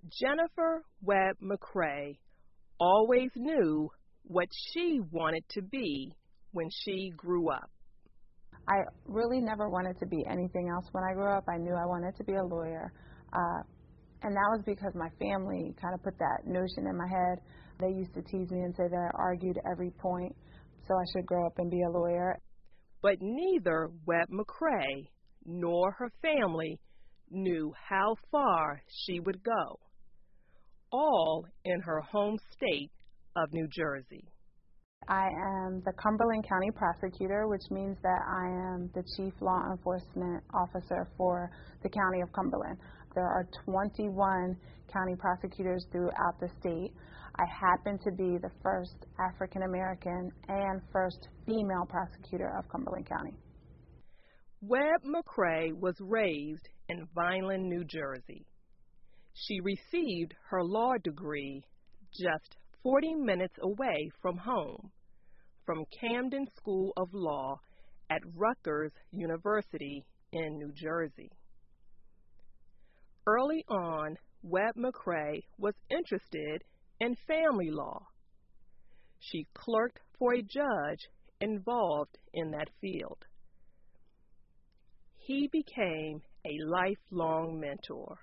Jennifer Webb McCray always knew what she wanted to be when she grew up. I really never wanted to be anything else when I grew up. I knew I wanted to be a lawyer. And that was because my family kind of put that notion in my head. They used to tease me and say that I argued every point, so I should grow up and be a lawyer. But neither Webb McCray nor her family knew how far she would go, all in her home state of New Jersey. I am the Cumberland County Prosecutor, which means that I am the Chief Law Enforcement Officer for the County of Cumberland. There are 21 county prosecutors throughout the state. I happen to be the first African American and first female prosecutor of Cumberland County. Webb McCray was raised in Vineland, New Jersey. She received her law degree just 40 minutes away from home, from Camden School of Law at Rutgers University in New Jersey. Early on, Webb McCray was interested in family law. She clerked for a judge involved in that field. He became a lifelong mentor.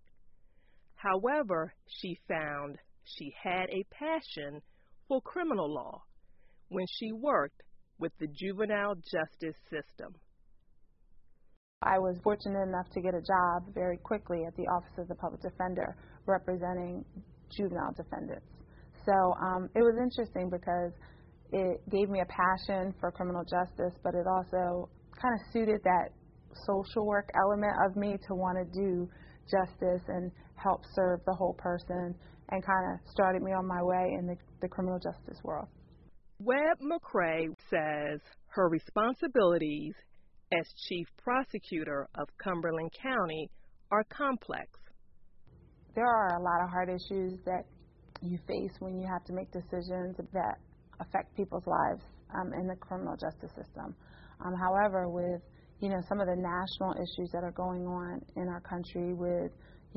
However, she found she had a passion for criminal law when she worked with the juvenile justice system. I was fortunate enough to get a job very quickly at the Office of the Public Defender representing juvenile defendants. So it was interesting because it gave me a passion for criminal justice, but it also kind of suited that social work element of me to want to do justice and help serve the whole person, and kind of started me on my way in the criminal justice world. Webb McCray says her responsibilities as Chief Prosecutor of Cumberland County are complex. There are a lot of hard issues that you face when you have to make decisions that affect people's lives in the criminal justice system. However, with some of the national issues that are going on in our country with,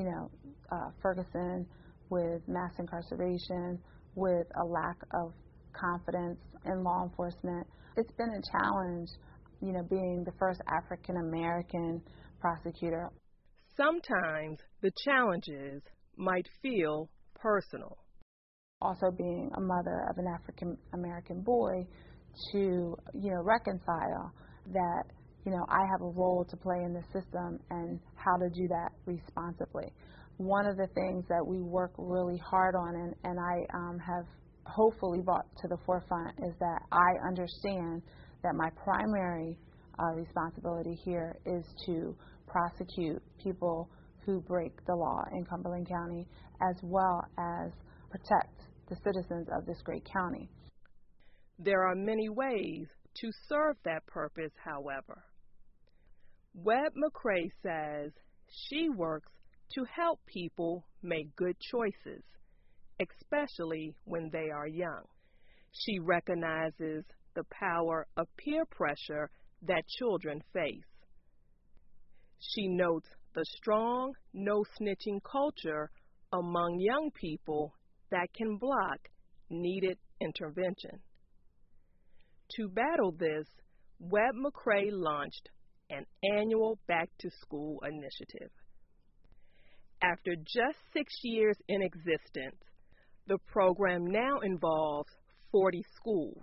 Ferguson, with mass incarceration, with a lack of confidence in law enforcement, it's been a challenge, being the first African American prosecutor. Sometimes the challenges might feel personal. Also being a mother of an African American boy, to, reconcile that, I have a role to play in the system and how to do that responsibly. One of the things that we work really hard on, and I have hopefully brought to the forefront, is that I understand that my primary responsibility here is to prosecute people who break the law in Cumberland County, as well as protect the citizens of this great county. There are many ways to serve that purpose, however. Webb McCray says she works to help people make good choices, especially when they are young. She recognizes the power of peer pressure that children face. She notes the strong no-snitching culture among young people that can block needed intervention. To battle this, Webb McCray launched an annual back-to-school initiative. After just 6 years in existence, the program now involves 40 schools.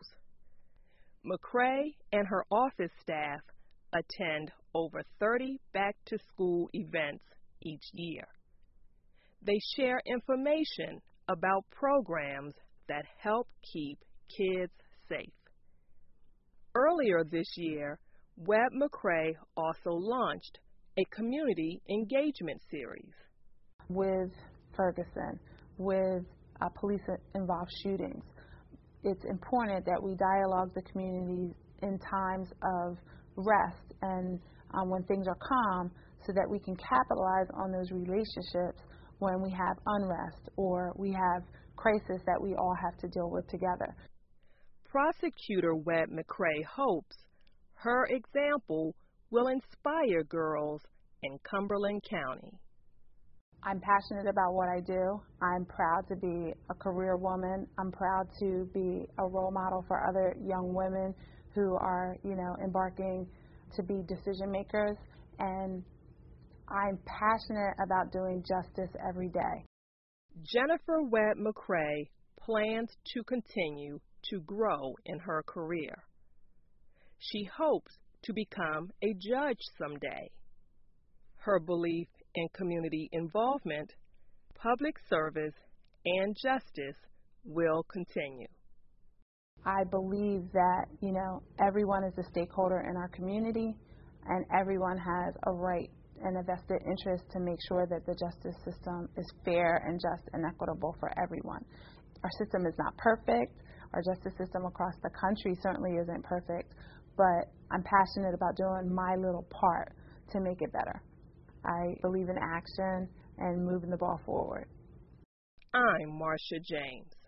McCray and her office staff attend over 30 back-to-school events each year. They share information about programs that help keep kids safe. Earlier this year, Webb McCray also launched a community engagement series. With Ferguson, with police-involved shootings, it's important that we dialogue the community in times of rest and when things are calm, so that we can capitalize on those relationships when we have unrest or we have crisis that we all have to deal with together. Prosecutor Webb McCray hopes her example will inspire girls in Cumberland County. I'm passionate about what I do. I'm proud to be a career woman. I'm proud to be a role model for other young women who are, embarking to be decision makers. And I'm passionate about doing justice every day. Jennifer Webb McCray plans to continue to grow in her career. She hopes to become a judge someday. Her belief in community involvement, public service, and justice will continue. I believe that, everyone is a stakeholder in our community, and everyone has a right and a vested interest to make sure that the justice system is fair and just and equitable for everyone. Our system is not perfect. Our justice system across the country certainly isn't perfect, but I'm passionate about doing my little part to make it better. I believe in action and moving the ball forward. I'm Marsha James.